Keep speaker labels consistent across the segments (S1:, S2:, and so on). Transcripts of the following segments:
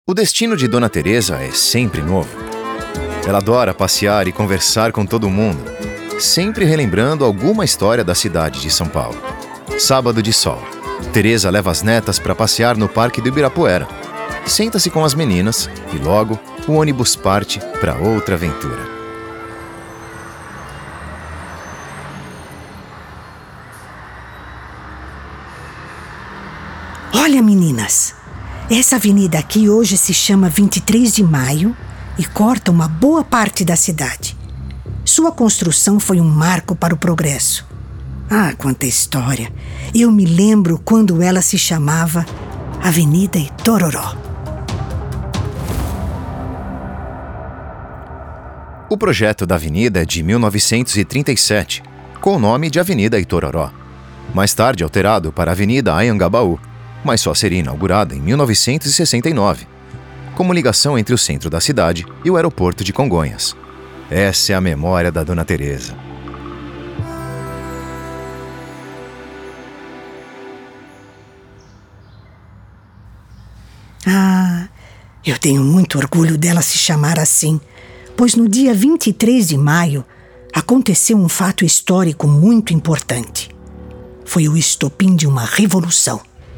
S1: O destino de Dona Teresa é sempre novo. Ela adora passear e conversar com todo mundo, sempre relembrando alguma história da cidade de São Paulo. Sábado de sol. Teresa leva as netas para passear no Parque do Ibirapuera. Senta-se com as meninas e logo o ônibus parte para outra aventura.
S2: Olha, meninas, essa avenida aqui hoje se chama 23 de Maio e corta uma boa parte da cidade. Sua construção foi um marco para o progresso. Ah, quanta história! Eu me lembro quando ela se chamava Avenida Itororó.
S1: O projeto da avenida é de 1937, com o nome de Avenida Itororó. Mais tarde alterado para Avenida Anhangabaú, mas só seria inaugurada em 1969, como ligação entre o centro da cidade e o aeroporto de Congonhas. Essa é a memória da Dona Teresa.
S2: Ah, eu tenho muito orgulho dela se chamar assim, pois no dia 23 de maio aconteceu um fato histórico muito importante. Foi o estopim de uma revolução.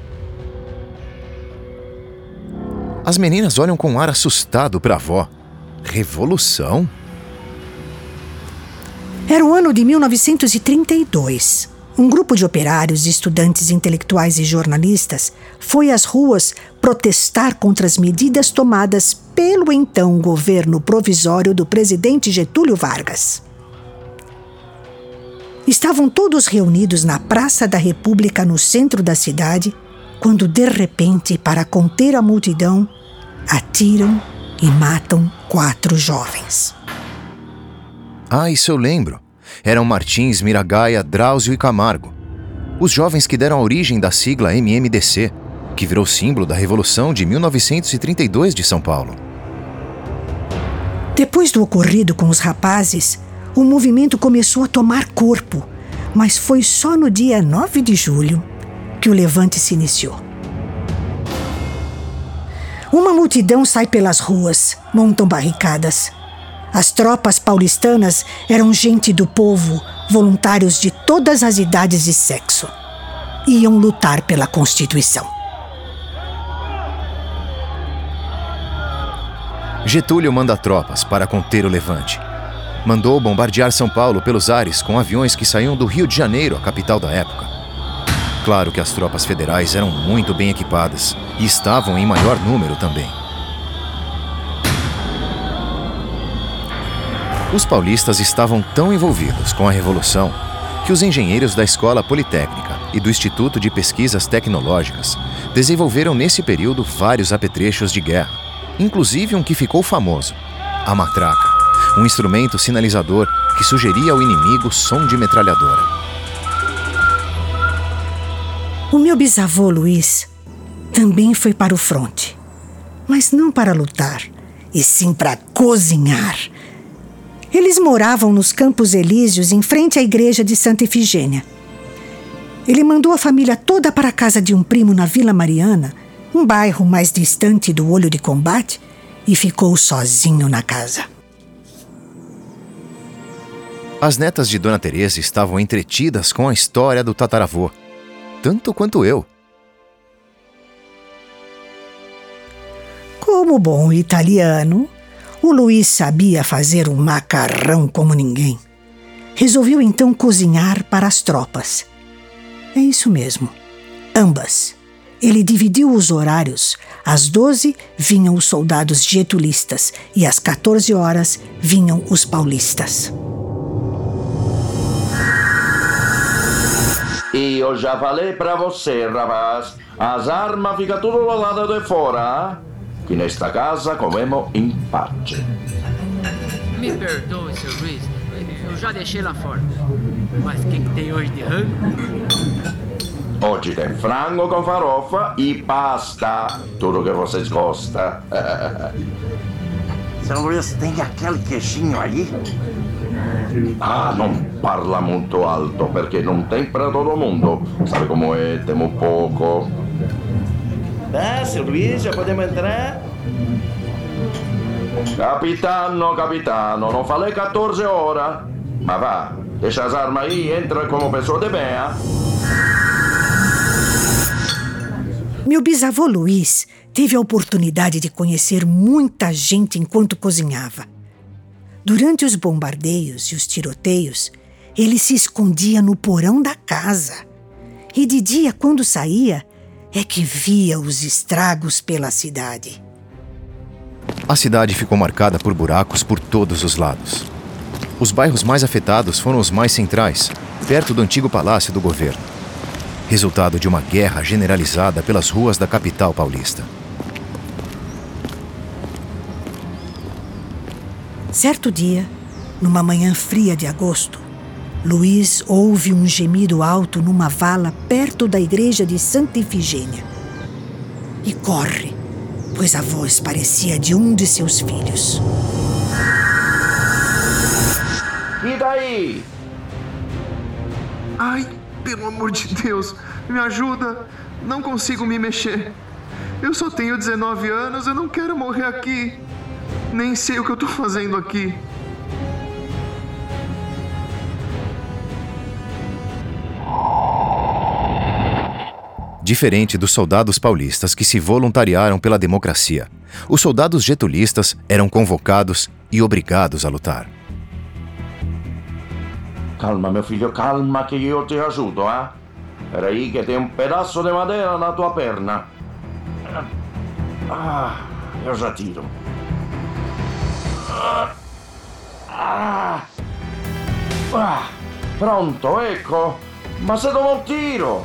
S1: As meninas olham com um ar assustado para a avó. Revolução?
S2: Era o ano de 1932. Um grupo de operários, estudantes intelectuais e jornalistas foi às ruas protestar contra as medidas tomadas pelo então governo provisório do presidente Getúlio Vargas. Estavam todos reunidos na Praça da República, no centro da cidade, quando, de repente, para conter a multidão, atiram e matam 4 jovens.
S1: Ah, isso eu lembro. Eram Martins, Miragaia, Drauzio e Camargo. Os jovens que deram a origem da sigla MMDC, que virou símbolo da Revolução de 1932 de São Paulo.
S2: Depois do ocorrido com os rapazes, o movimento começou a tomar corpo, mas foi só no dia 9 de julho que o levante se iniciou. Uma multidão sai pelas ruas, montam barricadas. As tropas paulistanas eram gente do povo, voluntários de todas as idades e sexo. Iam lutar pela Constituição.
S1: Getúlio manda tropas para conter o levante. Mandou bombardear São Paulo pelos ares com aviões que saíam do Rio de Janeiro, a capital da época. Claro que as tropas federais eram muito bem equipadas e estavam em maior número também. Os paulistas estavam tão envolvidos com a Revolução que os engenheiros da Escola Politécnica e do Instituto de Pesquisas Tecnológicas desenvolveram nesse período vários apetrechos de guerra, inclusive um que ficou famoso, a matraca, um instrumento sinalizador que sugeria ao inimigo som de metralhadora.
S2: O meu bisavô Luiz também foi para o fronte, mas não para lutar, e sim para cozinhar. Eles moravam nos Campos Elíseos, em frente à igreja de Santa Efigênia. Ele mandou a família toda para a casa de um primo na Vila Mariana, um bairro mais distante do Olho de Combate, e ficou sozinho na casa.
S1: As netas de Dona Teresa estavam entretidas com a história do tataravô, tanto quanto eu.
S2: Como bom italiano, o Luiz sabia fazer um macarrão como ninguém. Resolveu então cozinhar para as tropas. É isso mesmo, ambas. Ele dividiu os horários. Às 12 vinham os soldados getulistas e às 14 horas vinham os paulistas.
S3: E eu já falei pra você, rapaz, as armas ficam tudo do lado de fora, que nesta casa comemos em pace.
S4: Me perdoe, Sr. Luiz, eu já deixei lá fora. Mas o que tem hoje de rango?
S3: Hoje tem frango com farofa e pasta, tudo que vocês gostam.
S5: Sr. Luiz, tem aquele queijinho aí?
S3: Ah, não parla muito alto, porque não tem para todo mundo. Sabe como é? Temos pouco.
S5: Tá, Sr. Luiz, já podemos entrar?
S3: Capitano, não falei 14 horas? Mas vá, deixa as armas aí e entra como pessoa de bem, hein?
S2: Meu bisavô Luiz teve a oportunidade de conhecer muita gente enquanto cozinhava. Durante os bombardeios e os tiroteios, ele se escondia no porão da casa. E de dia, quando saía, é que via os estragos pela cidade.
S1: A cidade ficou marcada por buracos por todos os lados. Os bairros mais afetados foram os mais centrais, perto do antigo palácio do governo. Resultado de uma guerra generalizada pelas ruas da capital paulista.
S2: Certo dia, numa manhã fria de agosto, Luiz ouve um gemido alto numa vala perto da igreja de Santa Ifigênia. E corre, pois a voz parecia de um de seus filhos.
S3: E daí?
S6: Ai, pelo amor de Deus, me ajuda. Não consigo me mexer. Eu só tenho 19 anos, eu não quero morrer aqui. Nem sei o que eu tô fazendo aqui.
S1: Diferente dos soldados paulistas que se voluntariaram pela democracia, os soldados getulistas eram convocados e obrigados a lutar.
S3: Calma, meu filho, calma que eu te ajudo, hein? Peraí que tem um pedaço de madeira na tua perna. Eu já tiro. Pronto, ecco. Ma se tomou um tiro.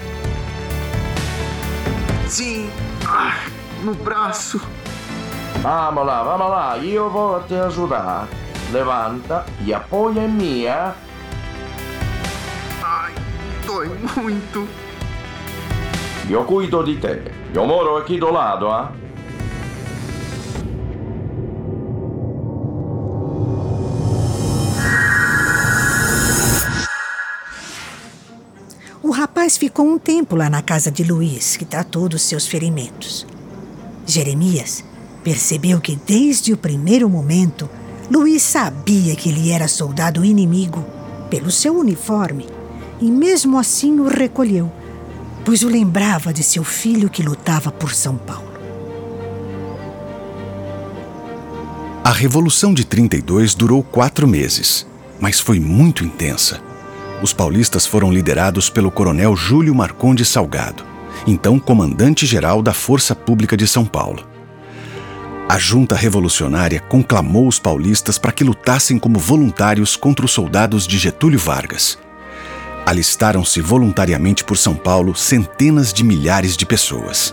S6: Sim, no braço.
S3: Vamos lá, eu vou te ajudar. Levanta e apoia em mim, hein?
S6: Ai, dói muito.
S3: Eu cuido de te. Eu moro aqui do lado, hein?
S2: O rapaz ficou um tempo lá na casa de Luiz, que tratou dos seus ferimentos. Jeremias percebeu que desde o primeiro momento, Luiz sabia que ele era soldado inimigo pelo seu uniforme e mesmo assim o recolheu, pois o lembrava de seu filho que lutava por São Paulo.
S7: A Revolução de 32 durou 4 meses, mas foi muito intensa. Os paulistas foram liderados pelo coronel Júlio Marcondes Salgado, então comandante-geral da Força Pública de São Paulo. A junta revolucionária conclamou os paulistas para que lutassem como voluntários contra os soldados de Getúlio Vargas. Alistaram-se voluntariamente por São Paulo centenas de milhares de pessoas.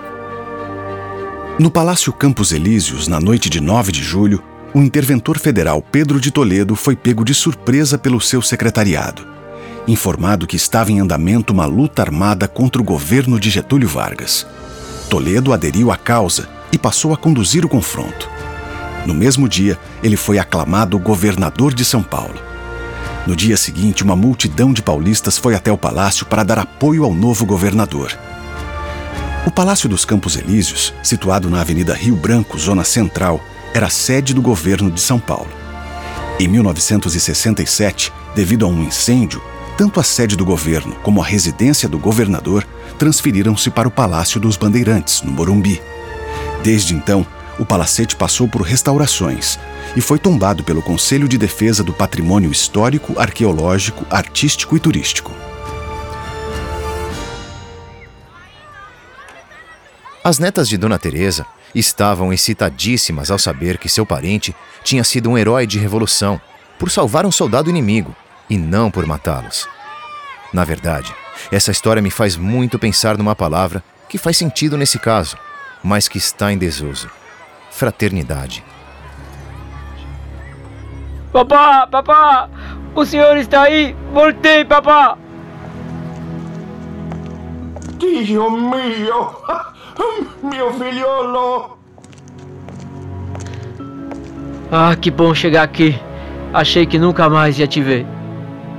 S7: No Palácio Campos Elíseos, na noite de 9 de julho, o interventor federal Pedro de Toledo foi pego de surpresa pelo seu secretariado, informado que estava em andamento uma luta armada contra o governo de Getúlio Vargas. Toledo aderiu à causa e passou a conduzir o confronto. No mesmo dia, ele foi aclamado governador de São Paulo. No dia seguinte, uma multidão de paulistas foi até o palácio para dar apoio ao novo governador. O Palácio dos Campos Elíseos, situado na Avenida Rio Branco, zona central, era a sede do governo de São Paulo. Em 1967, devido a um incêndio, tanto a sede do governo como a residência do governador transferiram-se para o Palácio dos Bandeirantes, no Morumbi. Desde então, o palacete passou por restaurações e foi tombado pelo Conselho de Defesa do Patrimônio Histórico, Arqueológico, Artístico e Turístico.
S1: As netas de Dona Teresa estavam excitadíssimas ao saber que seu parente tinha sido um herói de revolução por salvar um soldado inimigo e não por matá-los. Na verdade, essa história me faz muito pensar numa palavra que faz sentido nesse caso, mas que está em desuso: fraternidade.
S4: Papá, o senhor está aí? Voltei, papá!
S3: Dio mio! Meu filholo!
S4: Ah, que bom chegar aqui. Achei que nunca mais ia te ver.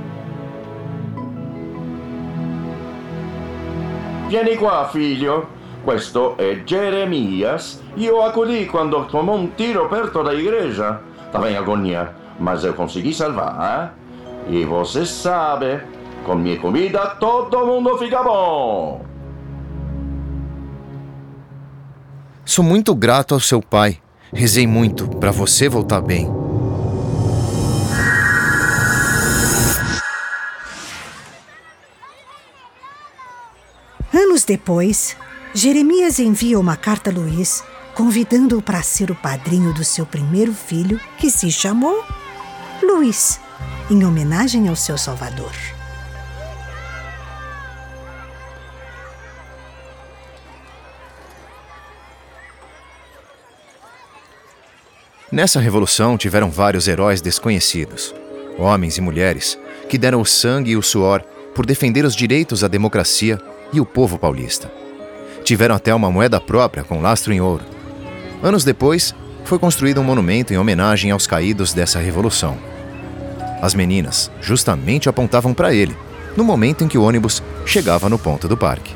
S3: Vieni qua, figlio. questo è Jeremias e eu acolhi quando tomou um tiro perto da igreja. Estava em agonia, mas eu consegui salvar, E você sabe, com minha comida todo mundo fica bom.
S1: Sou muito grato ao seu pai. Rezei muito para você voltar bem.
S2: Anos depois, Jeremias envia uma carta a Luís, convidando-o para ser o padrinho do seu primeiro filho, que se chamou Luís, em homenagem ao seu Salvador.
S1: Nessa revolução tiveram vários heróis desconhecidos, homens e mulheres, que deram o sangue e o suor por defender os direitos à democracia e o povo paulista. Tiveram até uma moeda própria com lastro em ouro. Anos depois, foi construído um monumento em homenagem aos caídos dessa revolução. As meninas justamente apontavam para ele, no momento em que o ônibus chegava no ponto do parque.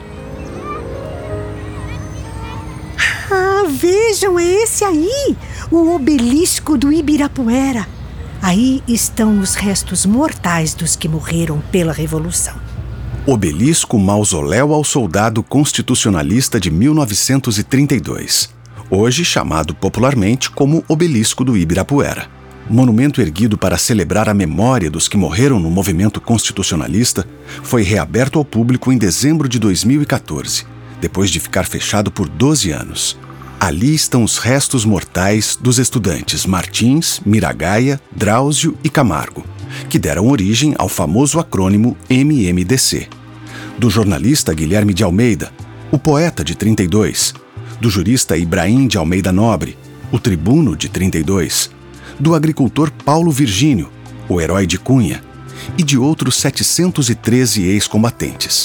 S2: Ah, vejam, é esse aí, o obelisco do Ibirapuera. Aí estão os restos mortais dos que morreram pela Revolução.
S7: Obelisco Mausoléu ao Soldado Constitucionalista de 1932, hoje chamado popularmente como Obelisco do Ibirapuera. Monumento erguido para celebrar a memória dos que morreram no movimento constitucionalista, foi reaberto ao público em dezembro de 2014, depois de ficar fechado por 12 anos. Ali estão os restos mortais dos estudantes Martins, Miragaia, Drauzio e Camargo, que deram origem ao famoso acrônimo MMDC. Do jornalista Guilherme de Almeida, o poeta de 32, do jurista Ibrahim de Almeida Nobre, o tribuno de 32, do agricultor Paulo Virgínio, o herói de Cunha, e de outros 713 ex-combatentes.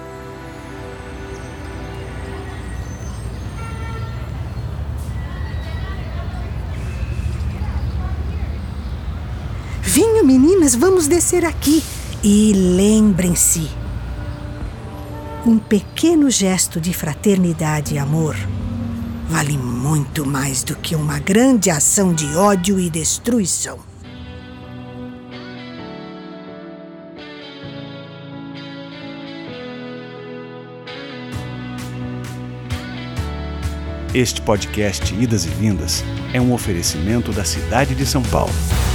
S2: Venham, meninas, vamos descer aqui. E lembrem-se, um pequeno gesto de fraternidade e amor vale muito mais do que uma grande ação de ódio e destruição.
S7: Este podcast Idas e Vindas é um oferecimento da cidade de São Paulo.